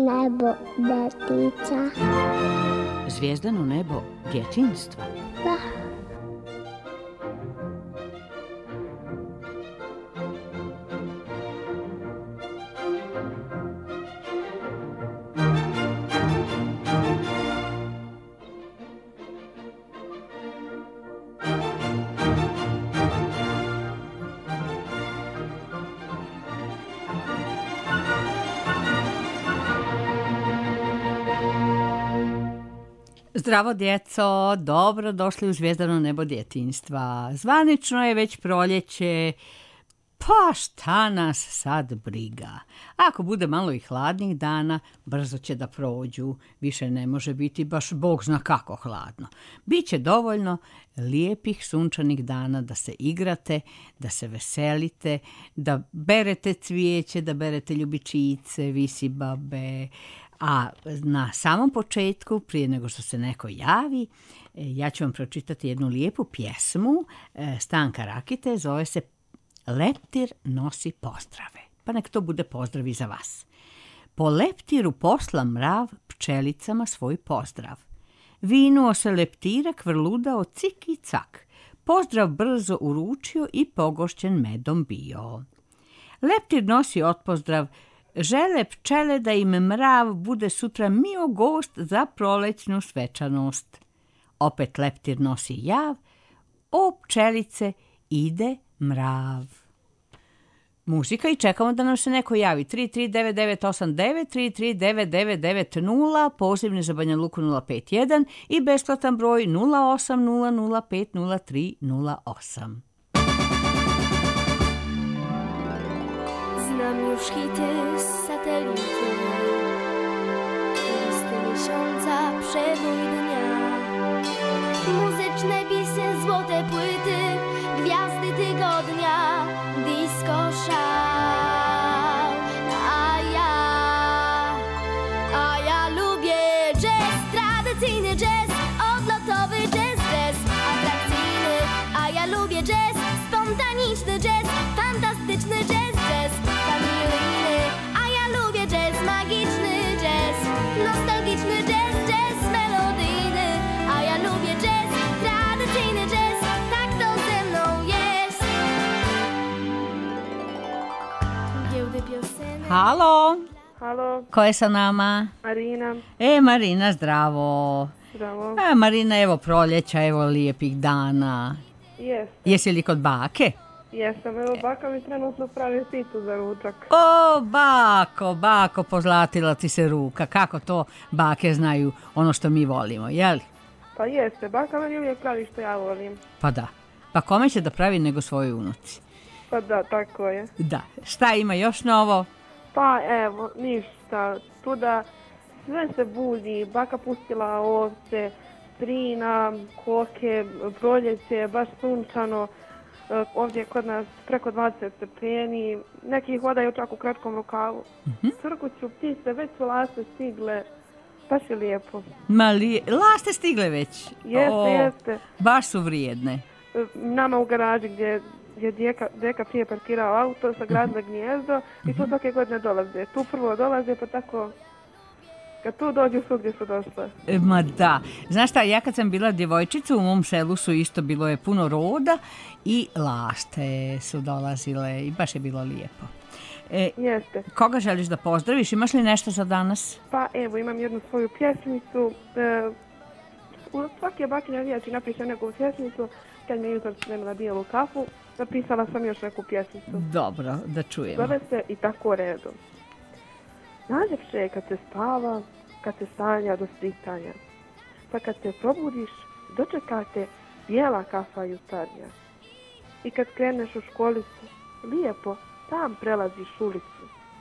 nebo detica. Zvijezdano nebo djetinjstva? Da. Zdravo djeco, dobro došli u Zvijezdano nebo djetinjstva. Zvanično je već proljeće, pa šta nas sad briga. Ako bude malo i hladnih dana, brzo će da prođu. Više ne može biti baš Bog zna kako hladno. Biće dovoljno lijepih sunčanih dana da se igrate, da se veselite, da berete cvijeće, da berete ljubičice, visibabe. A na samom početku, prije nego što se neko javi, ja ću vam pročitati jednu lijepu pjesmu Stanka Rakite, zove se Leptir nosi pozdrave. Pa nek to bude pozdrav i za vas. Po leptiru posla mrav pčelicama svoj pozdrav. Vinuo se leptirak vrludao cik i cak. Pozdrav brzo uručio i pogošćen medom bio. Leptir nosi otpozdrav. Žele pčele da im mrav bude sutra mio gost za prolećnu svečanost. Opet leptir nosi jav, o pčelice ide mrav. Muzika i čekamo da nam se neko javi. 339989, 339990, pozivni za Banja Luku 051 i besplatan broj 0800503038. Znam już hity z satelity, listy miesiąca, przebój dnia, muzyczne bisy, złote płyty, gwiazdy tygodnia, disco szał. A ja lubię jazz, tradycyjny jazz, odlotowy jazz, jazz atrakcyjny. A ja lubię jazz, spontaniczny jazz, fantastyczny jazz. Nostalgiczny jazz, jazz melodyjny. A ja lubię jazz, tradycyjny jazz, tak to ze mną jest. Giełdy piosenek. Halo, Halo, ko je sa nama? Marina. Marina, zdravo. Zdravo. Marina, evo proljeća, evo lijepih dana. Jes, Jesi li kod bake? jesam. Evo, baka mi trenutno pravi pitu za ručak. O, bako, pozlatila ti se ruka. Kako to bake znaju ono što mi volimo, jeli? Pa jeste, baka meni uvijek pravi što ja volim. Pa da. Pa kome će da pravi nego svojoj unuci? Pa da, tako je. Da. Šta ima još novo? Pa evo, ništa. Tuda sve se budi, baka pustila ovce, strina, koke, proljeće, baš sunčano. Ovdje je kod nas preko 20 stepeni, neki hodaju čak u kratkom rukavu. Crkuću ptice, već su laste stigle, baš je lijepo. Laste stigle već? Jeste. Baš su vrijedne. Nama u garaži gdje je djeka prije parkirao auto, sagradila gnijezdo i tu svake godine dolaze. Tu prvo dolaze, pa tako kad tu dođu svugdje su došle. Ma da. Znaš šta, ja kad sam bila djevojčica, u mom selu su isto bilo je puno roda i laste su dolazile i baš je bilo lijepo. Jeste. Koga želiš da pozdraviš? Imaš li nešto za danas? Pa evo, imam jednu svoju pjesmicu. Svaki je bakinja riječi napiše neku pjesmicu. Kad mi je jutro spremila bijelu kafu, napisala sam još neku pjesmicu. Dobro, da čujemo. Zove se I tako redom. Najljepše je kad se spava, kad se sanja do svitanja. Pa kad se probudiš, dočekate bijela kafa jutarnja. I kad kreneš u školicu, lijepo sam prelaziš ulicu.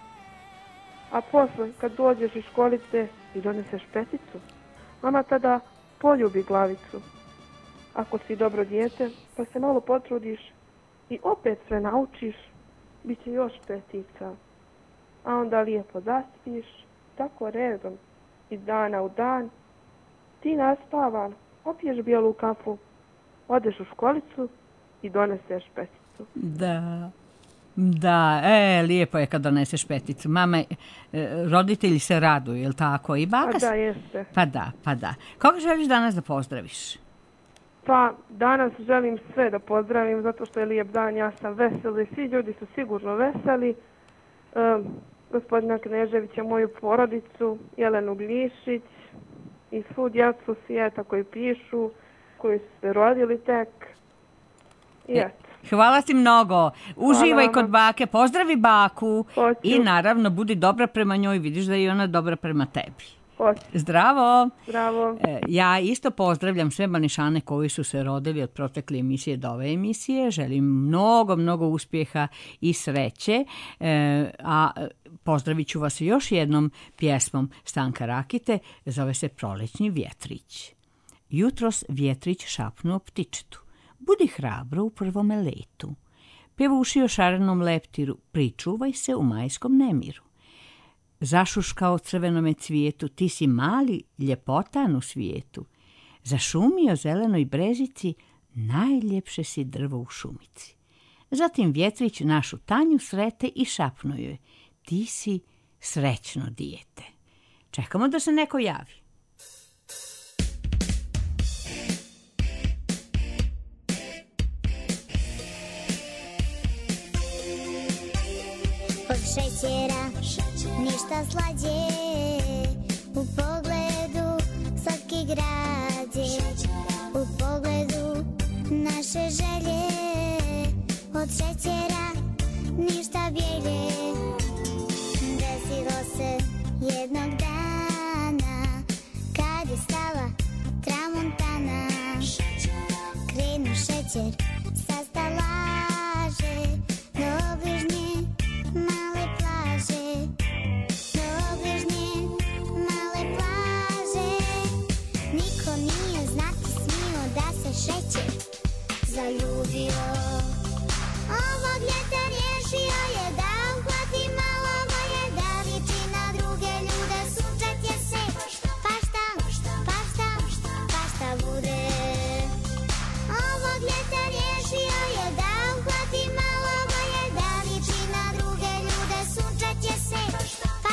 A posle, kad dođeš iz školice i doneseš peticu, mama tada poljubi glavicu. Ako si dobro dijete, pa se malo potrudiš i opet sve naučiš, bit će još petica. A onda lijepo zaspiš, tako redom, iz dana u dan. Ti naspavan, opiješ bijelu kafu, odeš u školicu i doneseš peticu. Da. Da, lijepo je kad doneseš peticu. Mama, roditelji se raduju, jel tako? I baka? A da, jeste. Pa da. Koga želiš danas da pozdraviš? Pa danas želim sve da pozdravim zato što je lijep dan, ja sam vesela i svi ljudi su sigurno veseli. Gospodina Kneževića, moju porodicu, Jelenu Gljišić i svu djecu svijeta koji pišu, koji su se rodili tek. I eto. Hvala ti mnogo. Uživaj Hvala kod bake, pozdravi baku. Hoću. I naravno budi dobra prema njoj, vidiš da je i ona dobra prema tebi. Hoću. Zdravo. Bravo. Ja isto pozdravljam sve Banišane koji su se rodili od protekle emisije do ove emisije. Želim mnogo uspjeha i sreće. A pozdravit ću vas još jednom pjesmom Stanka Rakite. Zove se Prolećni vjetrić. Jutros vjetrić šapnuo ptičetu. Budi hrabro u prvome letu. Pjevuši o šarenom leptiru. Pričuvaj se u majskom nemiru. Zašuškao crvenome cvijetu, ti si mali ljepotan u svijetu. Zašumio zelenoj brezici, najljepše si drvo u šumici. Zatim vjetrić našu Tanju srete i šapnuo joj, ti si srećno dijete. Čekamo da se neko javi. Od šećera ništa slađe, u pogledu slatki građe, u pogledu naše želje. Od šećera ništa bijelje. Desilo se jednog dana, kad je stala tramontana. Krenu šećer sa stalaže do obližnje male plaže, do obližnje male plaže. Niko nije znati smio da se šećer zaljubio. Ovog ljeta riješio je da uhvati malo boje, da liči na druge ljude, sunčat će se. Pa šta bude? Ovog ljeta riješio je da uhvati malo boje, da liči na druge ljude, sunčat će se. Pa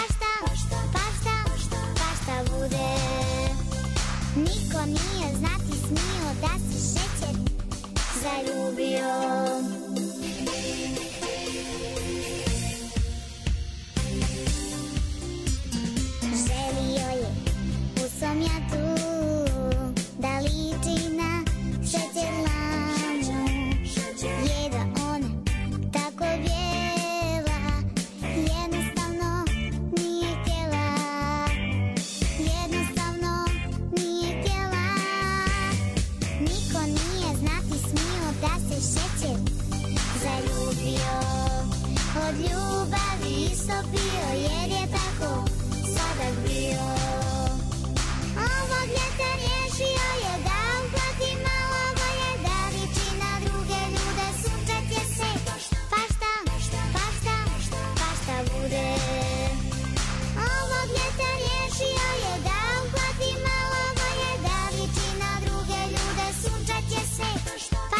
šta bude? Niko nije znati smio da se šećer zaljubio. Želio je u svom jatu da liči na šećer lamu. Jedna ona tako bijela, jednostavno nije htjela. Jednostavno nije htjela. Niko nije znati smio da se šećer zaljubio. Od ljubavi istopio jer je tako sladak bio. Ovog ljeta riješio je da uhvati malo boje, da liči na druge ljude, sunčat će se. Pa šta bude? Ovog ljeta riješio je da uhvati malo boje, da liči na druge ljude, sunčat će se. Pa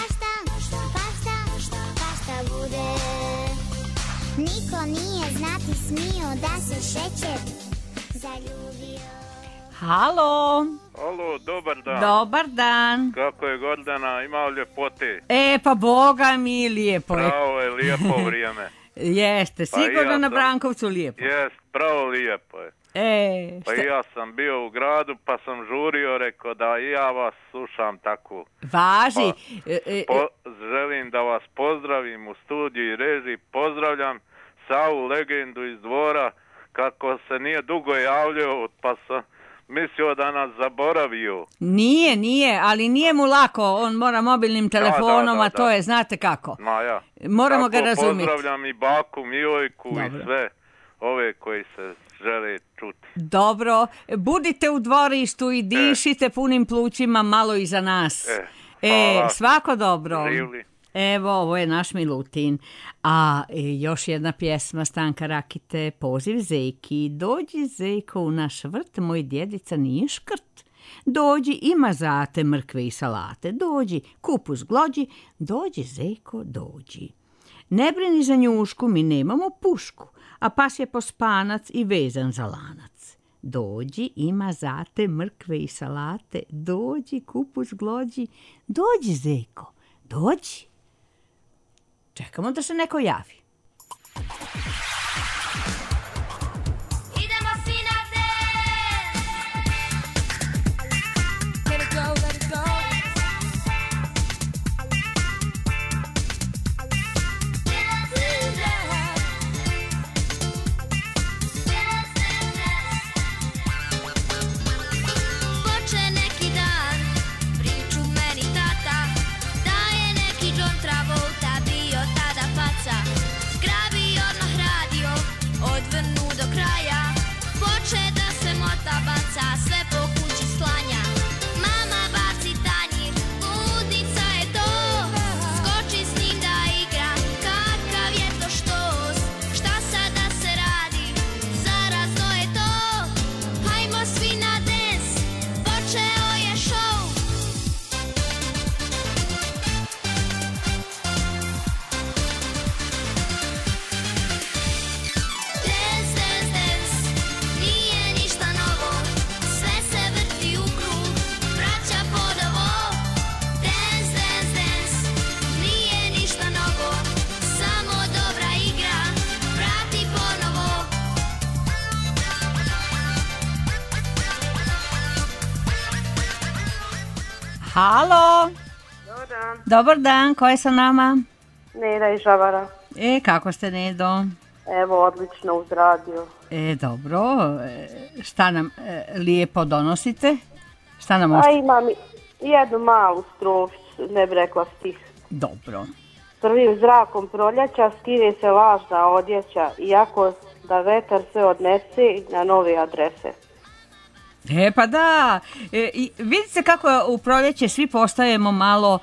šta bude? Niko nije znati smio da se šećer zaljubio. Halo. Alo, dobar dan. Dobar dan. Kako je Gordana, ima ljepote? Pa Boga mi, lijepo je. Pravo je lijepo vrijeme. Jeste, sigurno ja na sam- Brankovcu lijepo. Jest, pravo lijepo je. Pa i ja sam bio u gradu pa sam žurio, rekao da i ja vas slušam tako. Važi. Želim da vas pozdravim u studiju i režiji. Pozdravljam Savu legendu iz Dvora, kako se nije dugo javljao pa sam mislio da nas zaboravio. Nije, ali nije mu lako, on mora mobilnim telefonom, da. a to je, znate kako. Ma ja. Moramo ga Tako razumjeti. Pozdravljam i baku Milojku Dobro. i sve ove koji se žele čuti. Dobro, budite u dvorištu i dišite punim plućima malo iza nas. hvala. Svako dobro. Živli. Evo, ovo je naš Milutin. A još jedna pjesma Stanka Rakite, Poziv Zeki. Dođi Zeko u naš vrt, moj djedica nije škrt. Dođi, ima zate, mrkve i salate. Dođi, kupus glođi, dođi Zeko, dođi. Ne brini za njušku, mi nemamo pušku, a pas je pospanac i vezan za lanac. Dođi, ima zate, mrkve i salate, dođi, kupus glođi, dođi, zeko, dođi. Čekamo da se neko javi. Idemo svi na dance. Let it go, let it go. Poče neki dan, priču meni tata, da je neki John Travolta bio tada faca. Zgrabi odmah radio, odvrnu do kraja, poče da se mota baca, sve po kući sklanja. Mama baci tanjir, ludnica je to, skoči s njim da igra, kakav je to štos. Šta sad da se radi, zarazno je to, hajmo svi na dance, počeo je show. Dance, dance, dance, nije ništa novo, sve se vrti u krug, vraća ponovo. Dance, dance, dance, nije ništa novo, samo dobra igra, vrati ponovo. Halo, Dobar dan. dobar dan, ko je sa nama? Neda iz Žabara. Kako ste, Nedo? Evo, odlično uz radio. Dobro, šta nam lijepo donosite? Šta nam A možete? imam jednu malu stroficu, ne bi rekla stih. Dobro. Prvim zrakom proljeća skine se lažna odjeća, iako da vetar sve odnese na nove adrese. Pa da, vidite kako u proljeće svi postajemo malo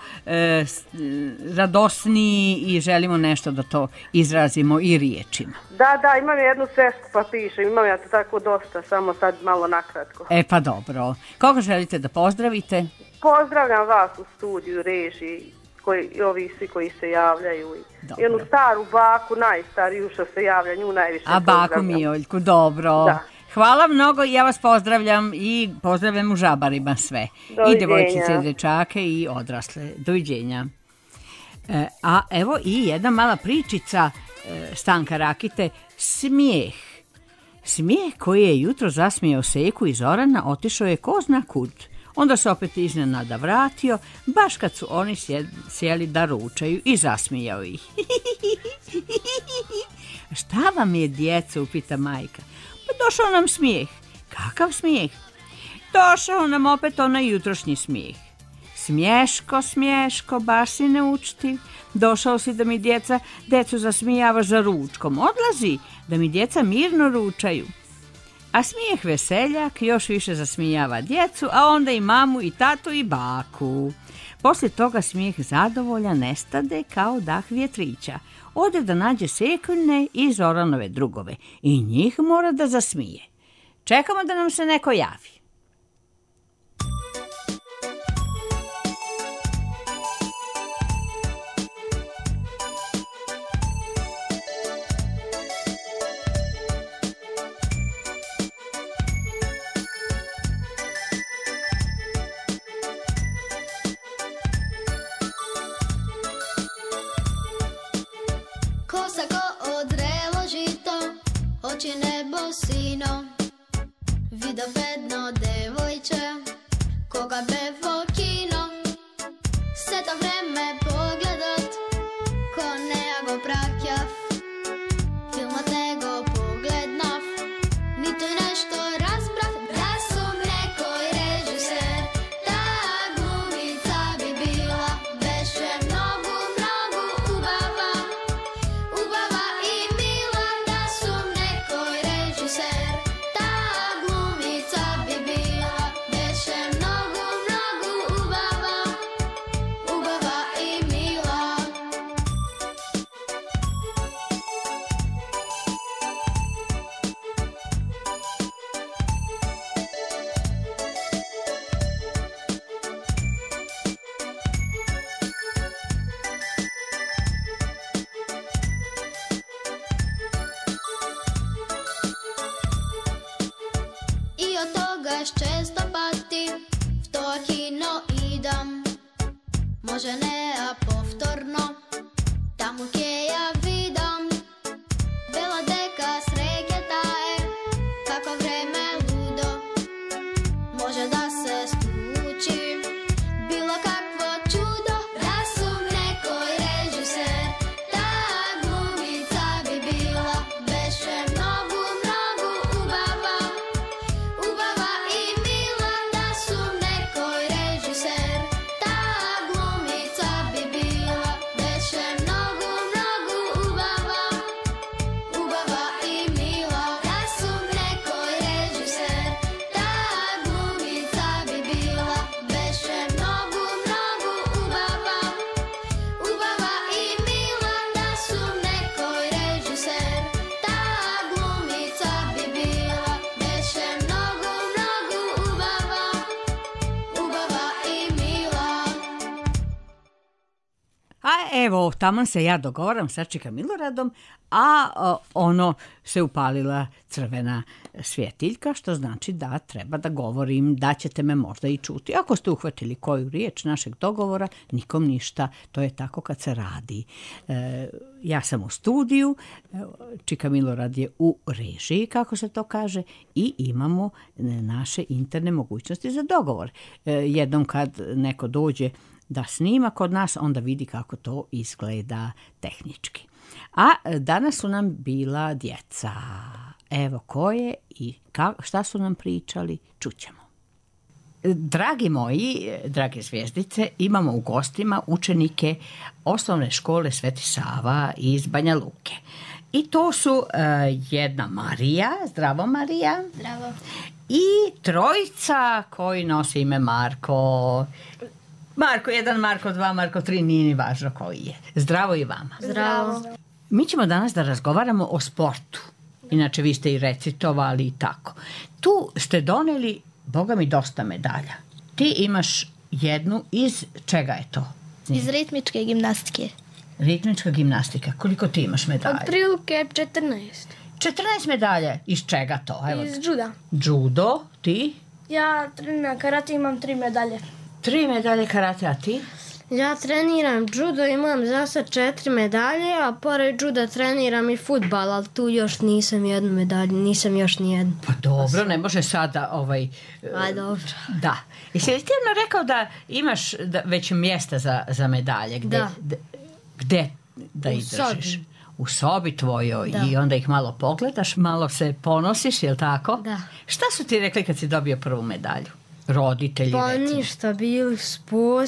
radosniji i želimo nešto da to izrazimo i riječima. Da, imam jednu svesku pa pišem, imam ja to tako dosta, samo sad malo nakratko. Pa dobro. Koga želite da pozdravite? Pozdravljam vas u studiju, režiji, i ovi svi koji se javljaju. Dobro. I onu staru baku, najstariju što se javlja, nju najviše A baku pozdravljam. Mijoljku, dobro. Da. Hvala mnogo, ja vas pozdravljam i pozdravljam u Žabarima sve. I devojčice i dečake i odrasle. Doviđenja. A evo i jedna mala pričica Stanka Rakite, smijeh. Smijeh koji je jutro zasmijao Seku i Zorana otišao je ko zna kud. Onda se opet iznenada vratio, baš kad su oni sjeli da ručaju i zasmijao ih. Šta vam je, djeco, upita majka. Pa došao nam smijeh. Kakav smijeh? Došao nam opet onaj jutrošnji smijeh. Smješko, smješko, baš si neučtiv. Došao si da mi decu zasmijavaš za ručkom. Odlazi, da mi djeca mirno ručaju. A smijeh veseljak još više zasmijava djecu, a onda i mamu, i tatu, i baku. Poslije toga smijeh zadovoljan nestade kao dah vjetrića. Ode da nađe Sekine i Zoranove drugove i njih mora da zasmije. Čekamo da nam se neko javi. Kosa ko odrelo žito, oči nebo sino. Vido vedno devojče, koga bevo kino. Se to vreme pogledat, ko neago prakjav. Film od nego pogled nav, ni to nešto rasprav. Da su nekoj režiser, ta glumica bi bila. Beše mnogu, mnogu ubava, ubava i mila. Da su nekoj režiser, ta glumica bi bila. Beše mnogu, mnogu ubava, ubava i mila. Može ne, a povtorno, tamo gdje ja vidom, bela deka sreketa je, kako vreme ludo, može da se stuči, bilo kakvo čudo, da su nekoj režiser, ta glumica bi bila, beše mnogu, mnogu ubava, ubava i mila, da su nekoj režiser, ta glumica bi bila, beše mnogu, mnogu ubava, ubava i mila, da su nekoj režiser, ta glumica bi bila, beše mnogu, mnogu ubava, ubava i mila, da su nekoj režiser, ta glumica bi bila, beše mnogu, mnogu ubava, ubava i mila. A evo, taman se ja dogovaram sa Čika Miloradom, a ono se upalila crvena svjetiljka, što znači da treba da govorim, da ćete me možda i čuti. Ako ste uhvatili koju riječ našeg dogovora, nikom ništa, to je tako kad se radi. Ja sam u studiju, Čika Milorad je u režiji, kako se to kaže, i imamo naše interne mogućnosti za dogovor. Jednom kad neko dođe da snima kod nas, onda vidi kako to izgleda tehnički. A danas su nam bila djeca. Evo koje i šta su nam pričali, čućemo. Dragi moji, drage zvijezdice, imamo u gostima učenike osnovne škole Sveti Sava iz Banja Luke. I to su jedna Marija, zdravo Marija. Zdravo. I trojica koji nose ime Marko. Marko 1, Marko 2, Marko 3, nije ni važno koji je. Zdravo i vama. Zdravo. Mi ćemo danas da razgovaramo o sportu. Inače, vi ste i recitovali i tako. Tu ste doneli, Boga mi, dosta medalja. Ti imaš jednu iz čega je to? Iz ritmičke gimnastike. Ritmička gimnastika. Koliko ti imaš medalja? Otprilike 14. 14 medalja. Iz čega to? Evo. Iz juda. Judo, ti? Ja treniram karate, imam 3 medalje. 3 medalje karate, a ti? Ja treniram judo, imam za sad 4 medalje, a pored juda treniram i fudbal, ali tu još nisam jednu medalju, nisam još nijednu. Pa dobro, ne može sada A dobro. Da. Jesi li ti jedno rekao da imaš već mjesta za medalje? Gde da ih držiš? U sobi tvojoj. I onda ih malo pogledaš, malo se ponosiš, jel tako? Da. Šta su ti rekli kad si dobio prvu medalju? Roditelji, Pa recimo. ništa, bili su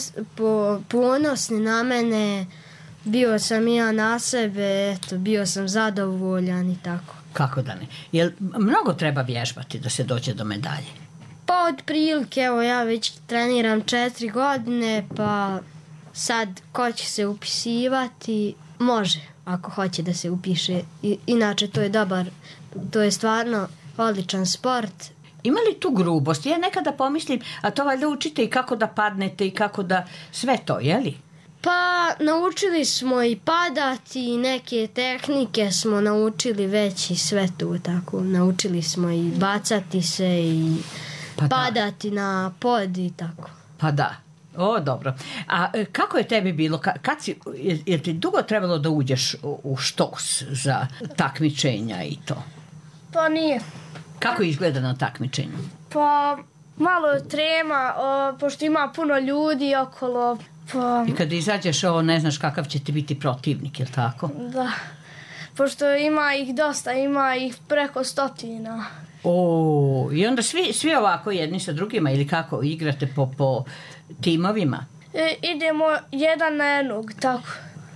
ponosni na mene, bio sam i ja na sebe, eto, bio sam zadovoljan i tako. Kako da ne? Jel mnogo treba vježbati da se dođe do medalje? Pa otprilike, evo ja već treniram 4 godine, pa sad ko će se upisivati, može, ako hoće da se upiše. Inače to je dobar, to je stvarno odličan sport. Ima li tu grubost? Ja nekada pomislim, a to valjda učite i kako da padnete i kako da sve to, je li? Pa naučili smo i padati i neke tehnike smo naučili već i sve tu tako. Naučili smo i bacati se i padati na pod i tako. Pa da. O, dobro. A kako je tebi bilo? Je ti dugo trebalo da uđeš u štos za takmičenja i to? Pa nije. Kako izgleda na takmičenju? Pa malo trema, pošto ima puno ljudi okolo. Pa, I kad izađeš ne znaš kakav će ti biti protivnik, je li tako? da. Pošto ima ih dosta, ima ih preko 100. O, i onda svi ovako jedni sa drugima ili kako igrate po timovima? Idemo jedan na jednog, tako.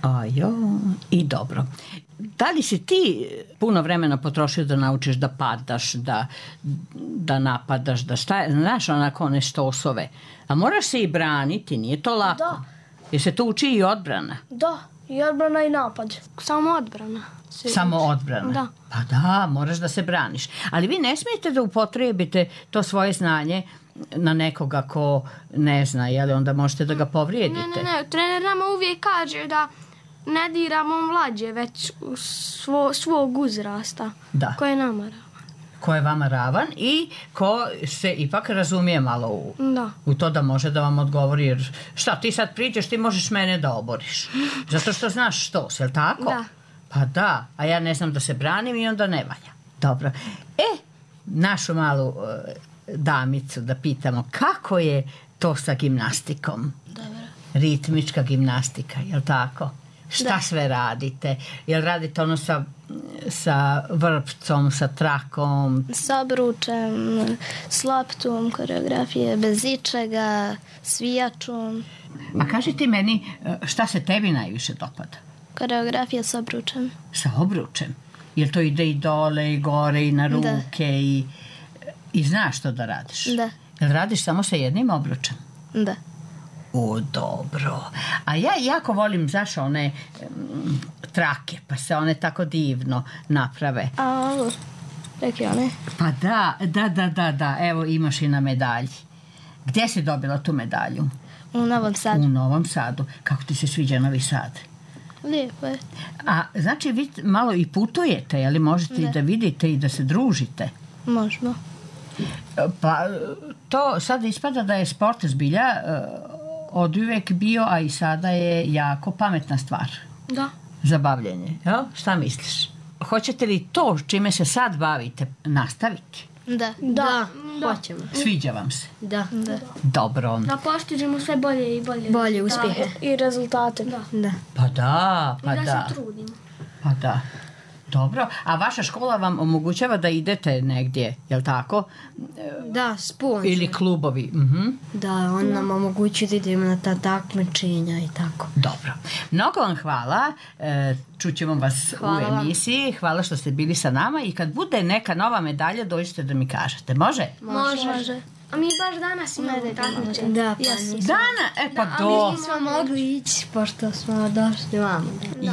I dobro. Da li si ti puno vremena potrošio da naučiš da padaš, da napadaš, da znaš onako one štosove? A moraš se i braniti, nije to lako. Da. Jer se to uči i odbrana? Da, i odbrana i napad. Samo odbrana. Samo odbrana? Da. Pa da, moraš da se braniš. Ali vi ne smijete da upotrijebite to svoje znanje na nekoga ko ne zna, jel onda možete da ga povrijedite? Ne, trener nama uvijek kaže da ne diramo mlađe, već svog uzrasta. Da. Koje nama rama. ko je vama ravan i ko se ipak razumije malo u to da može da vam odgovori, jer šta ti sad priđeš, ti možeš mene da oboriš. Zato što znaš što, je li tako? Da. Pa da, a ja ne znam da se branim i onda ne valja. Dobro. Našu malu damicu da pitamo kako je to sa gimnastikom? Dobro. Ritmička gimnastika, je li tako? Šta sve radite? Jel radite ono sa vrpcom, sa trakom? S obručem, s loptom, koreografije bez ičega, svijačom. A kaži ti meni, šta se tebi najviše dopada? Koreografija s obručem. Sa obručem? Jel to ide i dole, i gore, i na ruke, i znaš što da radiš? Da. Jel radiš samo sa jednim obručem? Da. O, dobro. A ja jako volim, znaš, one trake, pa se one tako divno naprave. A ovo, reki one? Pa da, evo imaš i na medalji. Gdje si dobila tu medalju? U Novom Sadu. U Novom Sadu. Kako ti se sviđa Novi Sad? Lijepo je. A znači vi malo i putujete, je li možete i da vidite i da se družite? Možemo. Pa to sad ispada da je sport zbilja od uvijek bio, a i sada je jako pametna stvar. Da. Zabavljanje, jel? Šta misliš? Hoćete li to čime se sad bavite nastaviti? Da, hoćemo. Sviđa vam se? Da. Dobro. Da postižemo sve bolje i bolje. Bolje uspjehe. I rezultate. Da. Pa da. I da se trudimo. Pa da. Dobro, a vaša škola vam omogućava da idete negdje, jel tako? Da, sponsor. Ili klubovi. Da, on nam omogućuje da idemo na ta takmičenja i tako. Dobro. Mnogo vam hvala. Čućemo vas u emisiji. Hvala što ste bili sa nama i kad bude neka nova medalja dođite da mi kažete. Može? Može. A mi baš danas imamo takmičenje. Da, pa A mi nismo mogli ići pošto smo došli vamo.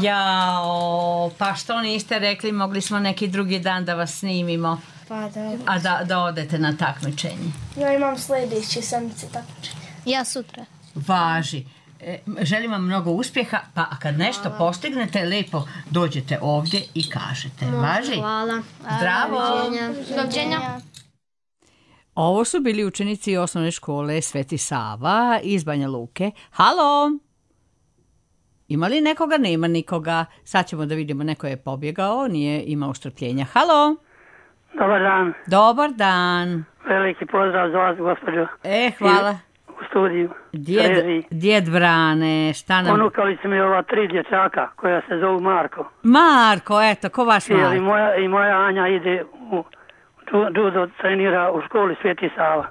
Jao, pa što niste rekli, mogli smo neki drugi dan da vas snimimo. Pa da. A da odete na takmičenje. Ja imam sljedeće sedmice takmičenje. Ja sutra. Važi. Želim vam mnogo uspjeha, pa kad nešto postignete, lijepo dođete ovdje i kažete. Važi? Hvala. Zdravo. Doviđenja. Ovo su bili učenici osnovne škole Sveti Sava iz Banja Luke. Halo! Ima li nekoga? Nema nikoga. Sad ćemo da vidimo, neko je pobjegao, nije imao strpljenja. Halo! Dobar dan. Dobar dan. Veliki pozdrav za vas, gospođo. Hvala. U studiju. Djed Brane, šta nam... Ponukali su mi ova 3 dječaka koja se zovu Marko. Marko, eto, ko vaš Marko? I moja Anja ide u judo, trenira u školi Sveti Sava.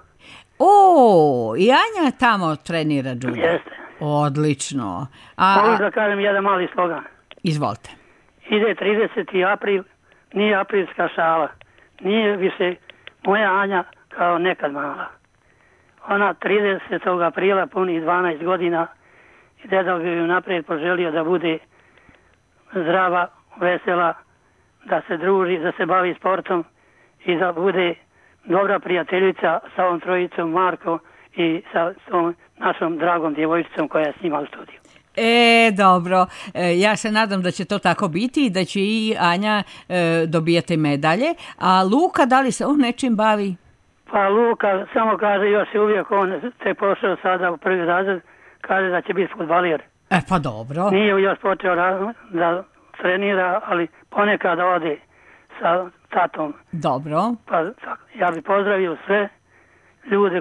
O, i Anja tamo trenira judo. Jeste. Odlično. Mogu da kažem jedan mali slogan. Izvolite. Ide 30. april, nije aprilska šala. Nije više moja Anja kao nekad mala. Ona 30. aprila puni 12 godina i deda bi ju naprijed poželio da bude zdrava, vesela, da se druži, da se bavi sportom i da bude dobra prijateljica sa ovom trojicom Marko i sa tom našom dragom djevojčicom koja je s njima u studiju. Dobro. Ja se nadam da će to tako biti i da će i Anja dobijati medalje. A Luka, da li se on nečim bavi? Pa Luka samo kaže, još je uvijek on se pošao sada u prvi razred, kaže da će biti fudbaler. Pa dobro. Nije još počeo da trenira, ali ponekad ode sa tatom. Dobro. Pa ja bih pozdravio sve ljude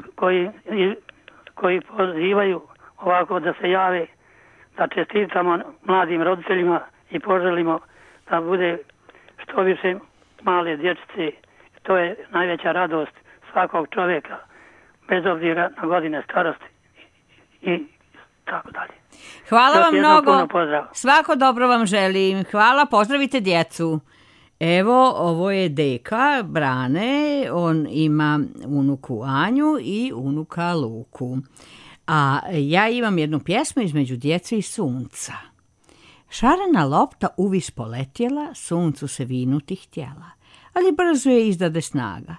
koji pozivaju ovako da se jave, da čestitamo mladim roditeljima i poželimo da bude što više male dječice. To je najveća radost svakog čovjeka, bez obzira na godine starosti i tako dalje. Hvala vam mnogo. Pozdrav. Svako dobro vam želim. Hvala, pozdravite djecu. Evo, ovo je deka Brane, on ima unuku Anju i unuka Luku. A ja imam jednu pjesmu između djece i sunca. Šarena lopta uvis poletjela, suncu se vinuti htjela, ali brzo je izdade snaga.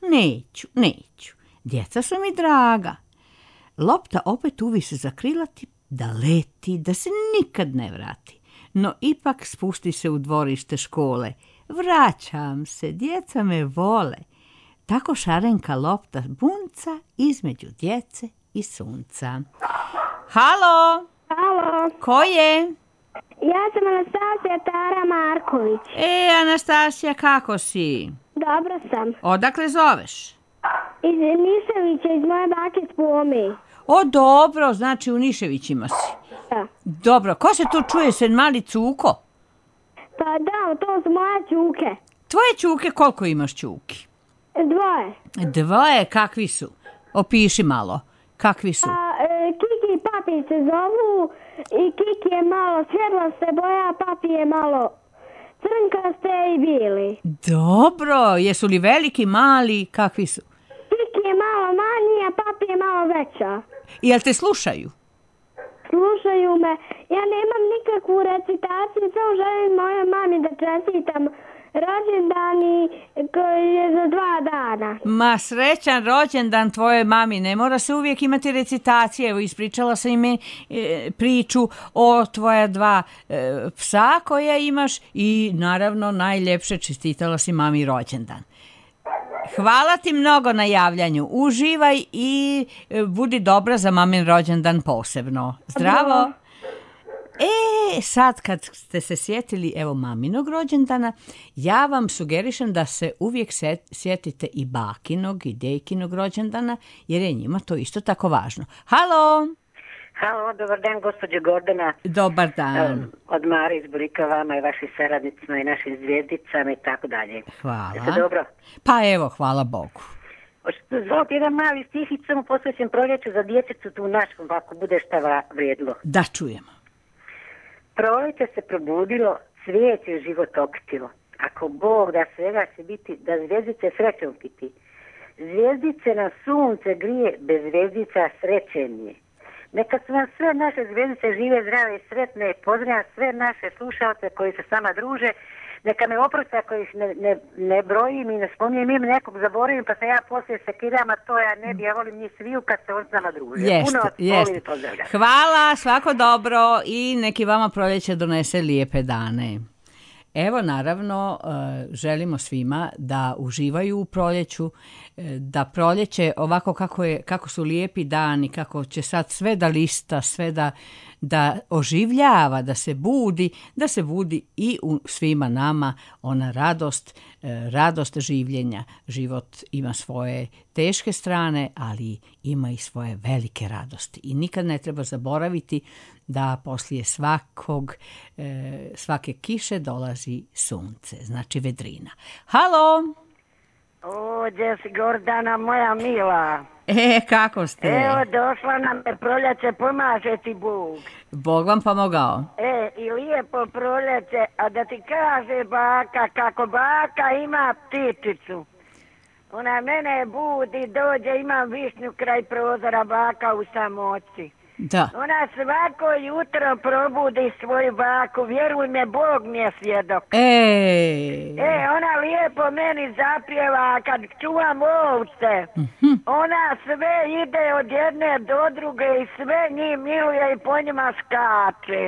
Neću, djeca su mi draga. Lopta opet uvis zakrilati, da leti, da se nikad ne vrati. No ipak spusti se u dvorište škole. Vraćam se, djeca me vole. tako šarenka lopta bunca između djece i sunca. Halo? Halo, Ko je? ja sam Anastasija Tara Marković. Anastasija, kako si? Dobro sam. Odakle zoveš? Iz Niševića, iz moje bake Spome. O, dobro, znači u Niševićima si. Da. Dobro, ko se tu čuje, sen mali cuko? Pa da, to su moje čuke. Tvoje čuke, koliko imaš čuki? 2. 2, kakvi su? Opiši malo, kakvi su? Kiki i Papi se zovu i Kiki je malo svjetlaste boja, Papi je malo crnkaste i bili. Dobro, jesu li veliki, mali, kakvi su? Kiki je malo manji, a Papi je malo veća. Jel te slušaju? Slušaju me. Ja nemam nikakvu recitaciju, samo želim mojoj mami da čestitam rođendan koji je za 2 dana. Ma srećan rođendan tvojoj mami, ne mora se uvijek imati recitacije. Evo, ispričala sam im priču o tvoja 2 psa koja imaš i naravno najljepše čestitala si mami rođendan. Hvala ti mnogo na javljanju. Uživaj i budi dobra za mamin rođendan posebno. Zdravo! Sad kad ste se sjetili evo maminog rođendana, ja vam sugerišem da se uvijek sjetite i bakinog i dejkinog rođendana, jer je njima to isto tako važno. Halo! Halo, dobar dan, gospođo Gordana. Dobar dan. Od Mare iz Burika, vama i vašim saradnicima i našim zvijezdicama i tako dalje. Hvala. Jeste dobro? Pa evo, hvala Bogu. Zvolite jedan mali stihić, samo posvećen proljeću za dječecu tu naškom, ako bude šta vrijedilo. Da čujemo. Proleće se probudilo, cvijeće život okitilo. Ako Bog da svega će biti, da zvijezdice srećom piti. Zvijezdice na sunce grije, bez zvijezdica sreće nije. Neka su vam sve naše zvijezdice žive, zdrave i sretne. Pozdravljam sve naše slušalce koji se s nama druže. Neka me oprosti ako ih ne brojim i ne spominjem im nekog zaboravim, pa se ja poslije sekiram, a to ja ne bi, ja volim njih sviju kad se on s nama druže. Puno vas volim i pozdravljam. Hvala, svako dobro i neki vama proljeće donese lijepe dane. Evo, naravno, želimo svima da uživaju u proljeću, da proljeće ovako kako su lijepi dani, kako će sad sve da lista, sve da oživljava, da se budi i u svima nama ona radost življenja. Život ima svoje teške strane, ali ima i svoje velike radosti. I nikad ne treba zaboraviti da poslije svake kiše dolazi sunce, znači vedrina. Halo! O, gdje si Gordana, moja mila? Kako ste? Evo, došla nam je proljeće, pomaže ti Bog. Bog vam pomogao. I lijepo proljeće, a da ti kaže baka, kako baka ima ptičicu. Ona mene budi, dođe, imam višnju kraj prozora, baka u samoći. Da. Ona svako jutro probudi svoju baku, vjeruj me, Bog mi je svjedok. Ona lijepo meni zapjeva kad čuvam ovce. Ona sve ide od jedne do druge i sve njih miluje i po njima skače.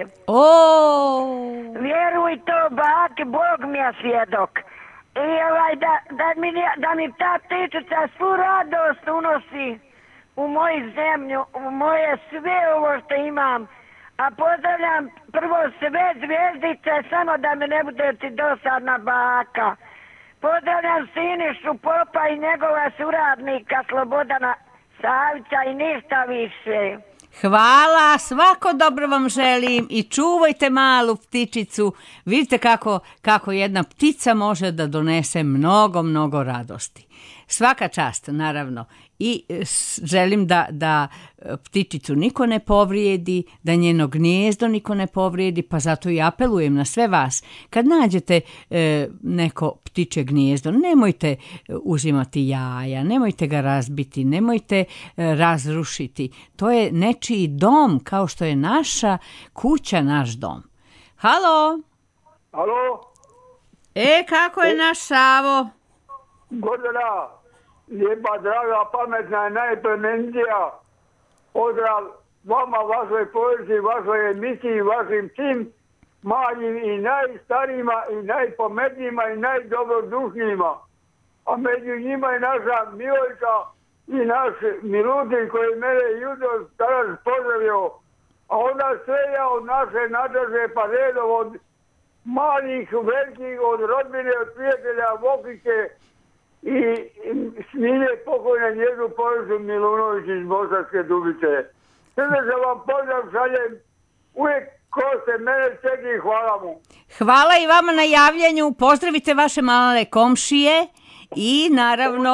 Vjeruj to, baki, Bog mi je svjedok. I da mi ta ptičica svu radost unosi u moju zemlju, u moje sve ovo što imam. A pozdravljam prvo sve zvijezdice, samo da mi ne bude ti dosadna baka. Pozdravljam Sinišu Popa i njegova suradnika Slobodana Savića i ništa više. Hvala, svako dobro vam želim i čuvajte malu ptičicu. Vidite kako jedna ptica može da donese mnogo radosti. Svaka čast, naravno. I želim da ptičicu niko ne povrijedi, da njeno gnijezdo niko ne povrijedi, pa zato i apelujem na sve vas. Kad nađete neko ptičje gnijezdo, nemojte uzimati jaja, nemojte ga razbiti, nemojte razrušiti. To je nečiji dom, kao što je naša kuća, naš dom. Halo? Halo? Kako je naš Savo? Gordana, lijepa, draga, pametna i najplemenitija. Pozdrav vama, vašoj porodici, vašoj emisiji, vašim svim malim i najstarijima i najpametnijima i najdobrodušnijima. a među njima je naša Milojka i naš Milutin koji mene jutros danas pozdravio. A onda sve ja od naše Nataše pa redom od malih, velikih, od rodbine, od prijatelja, Vokiće i Smilje pokojna njezu Porisu Milunović iz Bosanske Dubice. Srdečno vam pozdrav šaljem, uvijek ko se mene čeki, hvala mu. Hvala i vama na javljanju, pozdravite vaše male komšije i naravno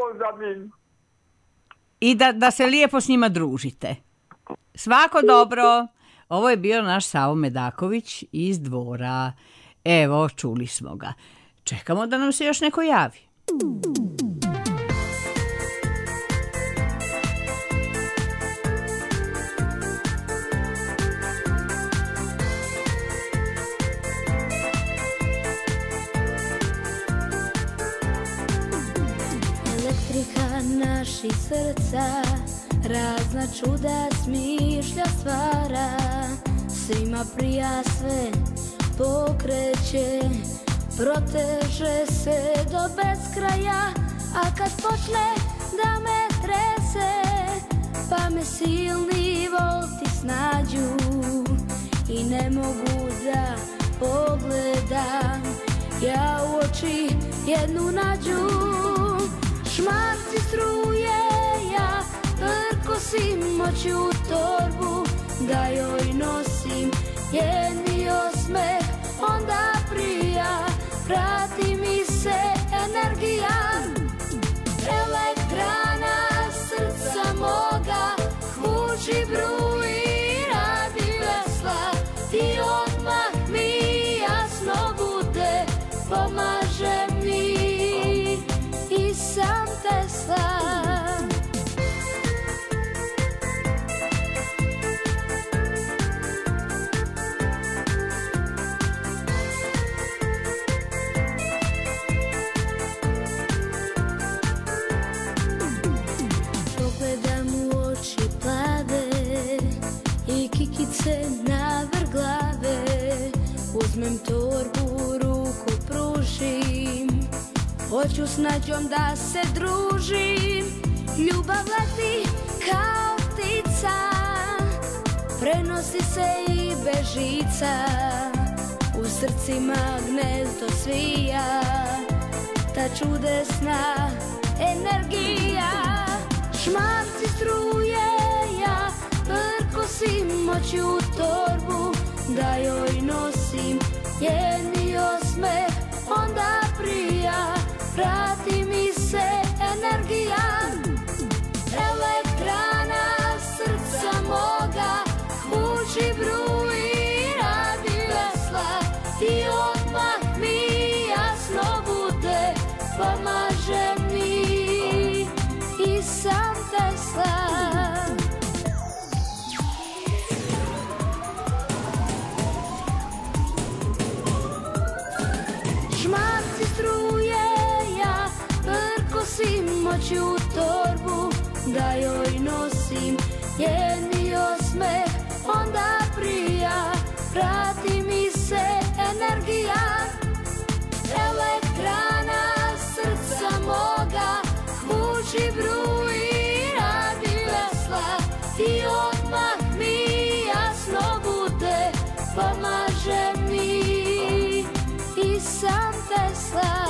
i da se lijepo s njima družite. Svako dobro. Ovo je bio naš Savo Medaković iz Dvora. Evo, čuli smo ga. Čekamo da nam se još neko javi. Elektrika naših srca razna čuda smišlja stvara, svima prija sve pokreće, proteže se do beskraja, a kad počne da me trese, pa me silni volti snađu i ne mogu da pogledam, ja u oči jednu nađu, šmarci struje, ja prkosim moću u torbu, da joj nosim jedni osmeh, onda prija, vrati mi se energija. Elektrana srca moga, hvuči bruji, radi vesla, i odmah mi jasno bude, pomaže mi i sam Tesla. Na vrh glave uzmem torbu, ruku pružim, hoću s nađom da se družim, ljubav leti kao ptica, prenosi se i bez žica, u srcima gnezdo svija, ta čudesna energija, šmarci struje, ja prkosim moću u torbu, da joj nosim jedni osmeh, onda prija, vrati mi se energija. Elektrana srca moga, hvuči bruji, radi vesla, i odmah mi jasno bude, pomaže mi i sam Tesla. Moću u torbu, da joj nosim jedni osmeh, onda prija, vrati mi se energija. Elektrana srca moga, hvuči bruji, radi vesla, i odmah mi jasno bude, pomaže mi i sam Tesla.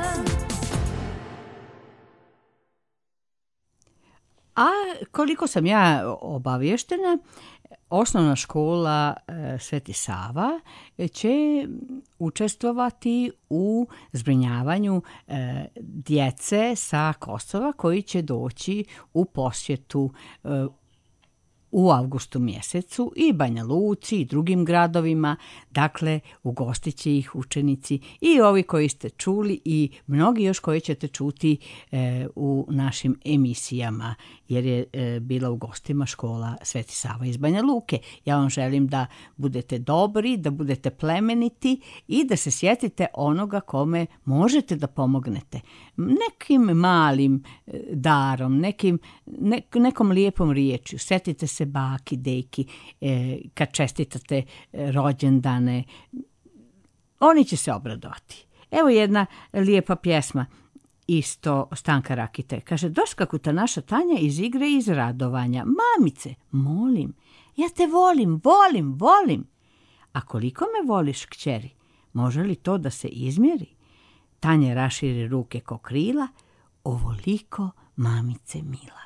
A koliko sam ja obavještena, osnovna škola Sveti Sava će učestvovati u zbrinjavanju djece sa Kosova koji će doći u posjetu u avgustu mjesecu i Banja Luci i drugim gradovima, dakle ugostit će ih učenici i ovi koji ste čuli i mnogi još koji ćete čuti u našim emisijama, jer je bila u gostima škola Sveti Sava iz Banja Luke. Ja vam želim da budete dobri, da budete plemeniti i da se sjetite onoga kome možete da pomognete. Nekim malim darom, nekom lijepom riječju. Sjetite se baki, deki, kad čestitate rođendane. Oni će se obradovati. Evo jedna lijepa pjesma isto Stanka Rakite. Kaže, doskakuta naša Tanja iz igre iz radovanja. Mamice, molim, ja te volim. A koliko me voliš, kćeri? Može li to da se izmjeri? Tanja raširi ruke ko krila, ovoliko mamice mila.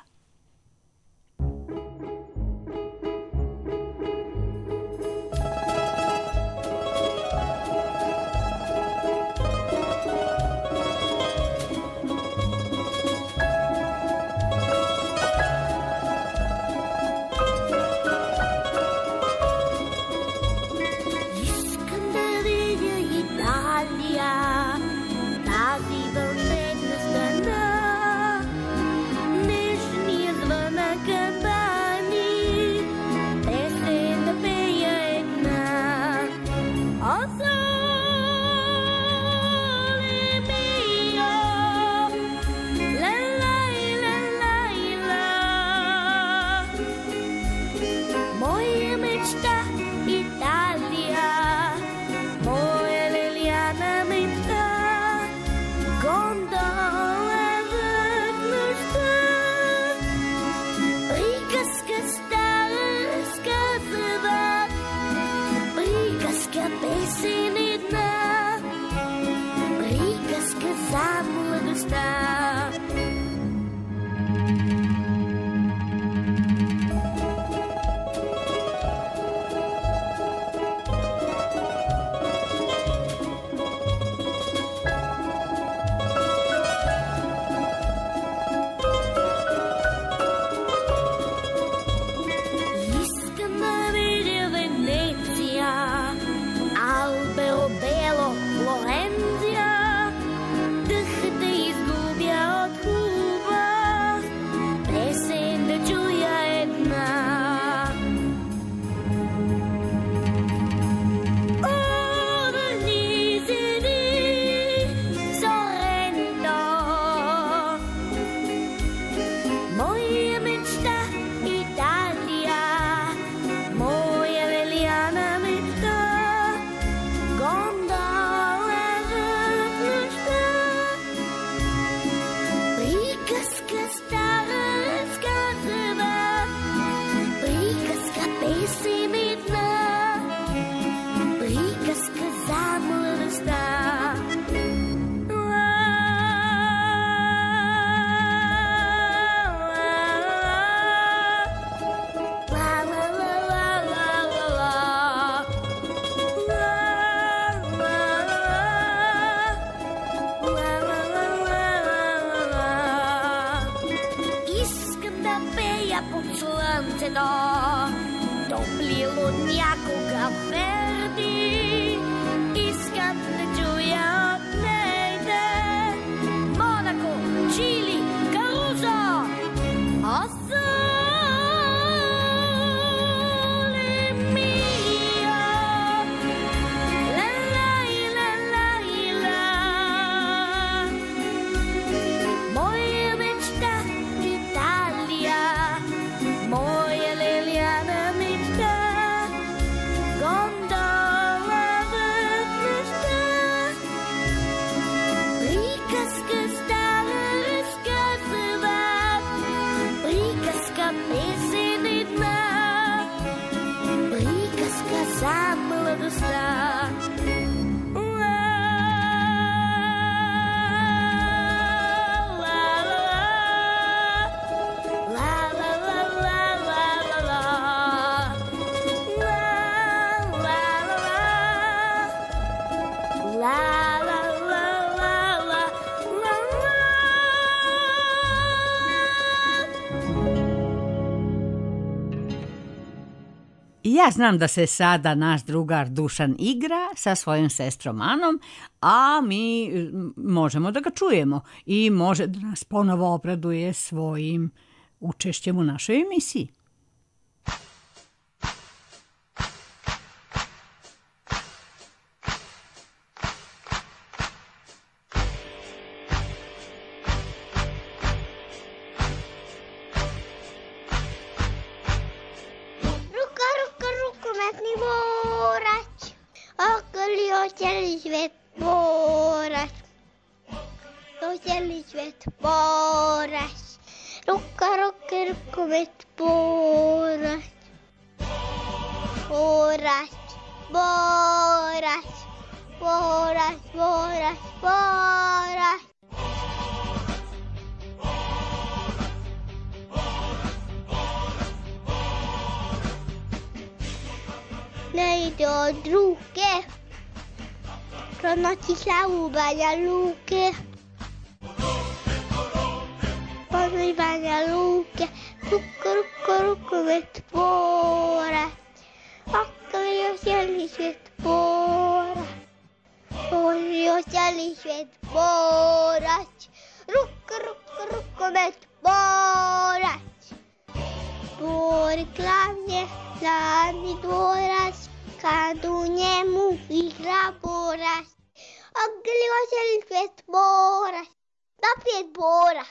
Ja znam da se sada naš drugar Dušan igra sa svojom sestrom Anom, a mi možemo da ga čujemo i može da nas ponovo obraduje svojim učešćem u našoj emisiji. Cijeli svijet borac. To cijeli svijet borac. Ruka, rukomet, borac. Borac, borac, borac, borac, borac. Ne ide od ruke, pronoći slavu Banja Luke. Poznaj Banja Luke, rukomet, borac. Okolio cijeli svijet borac. Okolio cijeli svijet borac. Rukomet, borac. Bor glavnje, glavni dvorac, kad u njemu igra borac. Okolio cijeli svijet borac. Naprijed borac.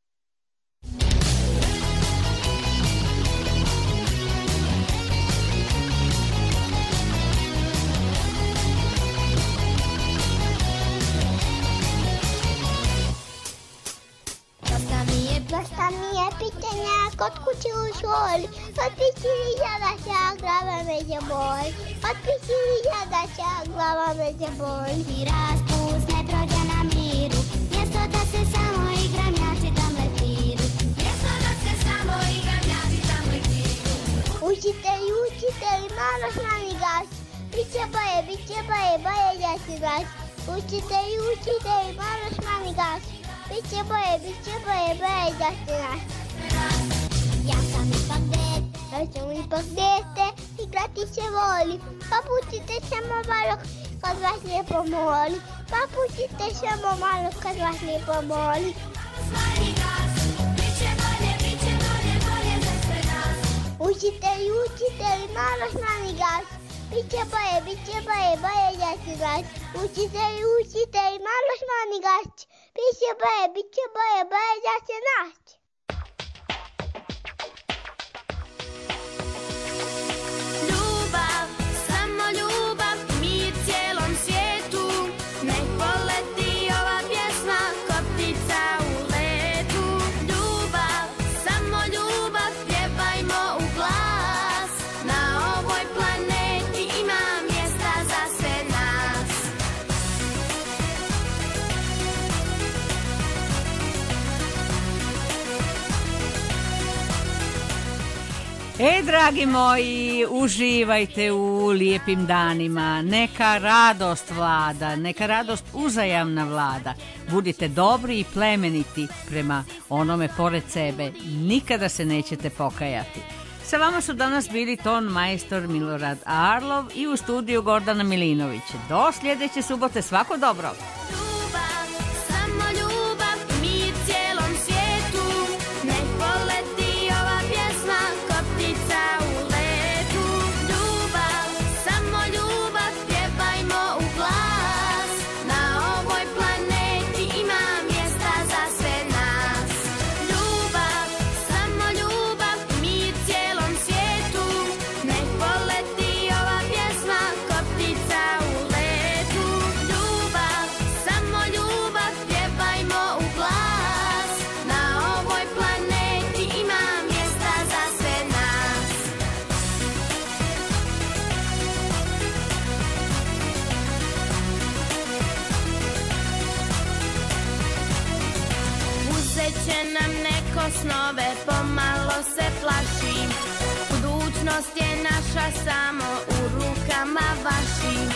Dosta mi je pitanja kod kuće u školi. Od 5000 će glava me će boli. Od 5000 će glava me će boli. I raspust ne prođe na miru. Mjesto da se samo igram, ja čitam lektiru. Mjesto da se samo igram, ja čitam lektiru. Učitelji, malo šmani gas. Biće boje, ja si gas. Učitelji, malo šmani gas. Biće boje, da se nas. Ja sam ipak dete, igrati se volim. Pa pustite samo malo kad vas lijepo molim. Pa pustite samo malo kad vas lijepo molim. Učitelji, malo šmani gas. Biće boje, da se nas. Učitelji, malo šmani gas. Biće boje, da se naći. Ljubav, samo ljubav, mir cijelom svijetu. Nek poleti ova pjesma ko ptica u letu. Ljubav, samo ljubav, pjevajmo u glas. Na ovoj planeti ima mjesta za sve nas. Dragi moji, uživajte u lijepim danima, neka radost vlada, neka radost uzajamna vlada. Budite dobri i plemeniti prema onome pored sebe, nikada se nećete pokajati. Sa vama su danas bili ton majstor Milorad Arlov i u studiju Gordana Milinović. Do sljedeće subote, svako dobro! Snove pomalo se plašim, budućnost je naša samo u rukama vašim.